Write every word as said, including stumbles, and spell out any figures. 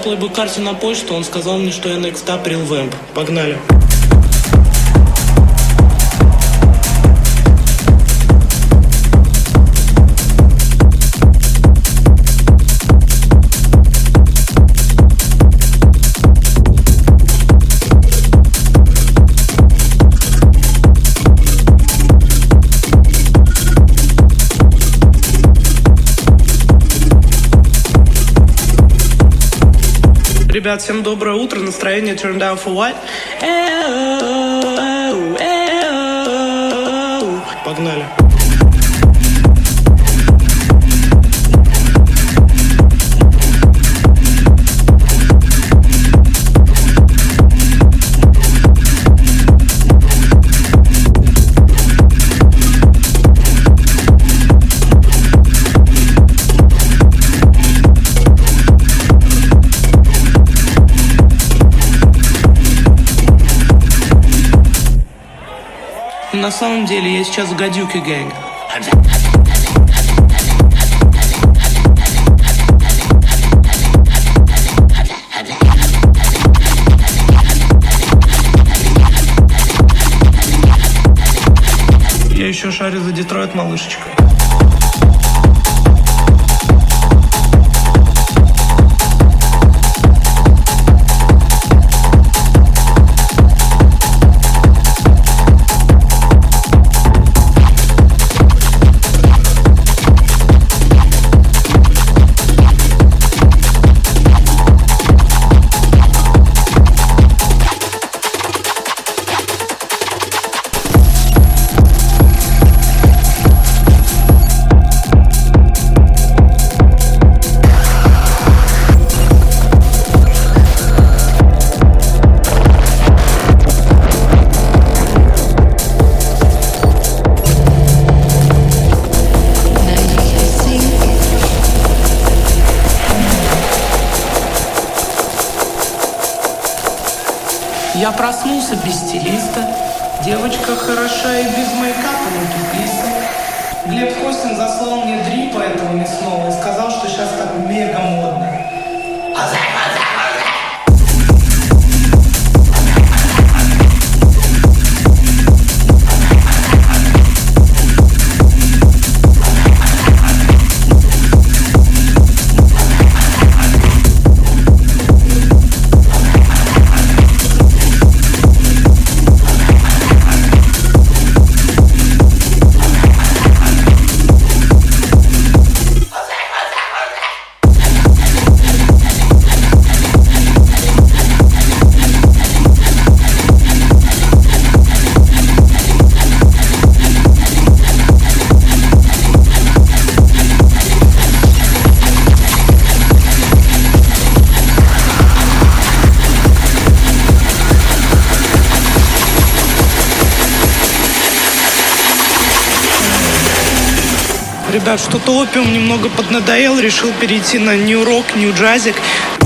плейбой-карте на почту, он сказал мне, что я Next Up Real Vamp. Погнали. Ребят, всем доброе утро, настроение turned down for what? Погнали. На самом деле я сейчас в гадюке, гэнг. Я еще шарю за Детройт, малышечка. Я проснулся без стилиста. Девочка хороша и без мейкапа, но тупица. Глеб Костин заслал мне дрипа этого мясного и сказал, что сейчас так мега модно. Ребят, что-то опиум немного поднадоел, решил перейти на нью-рок, нью-джазик.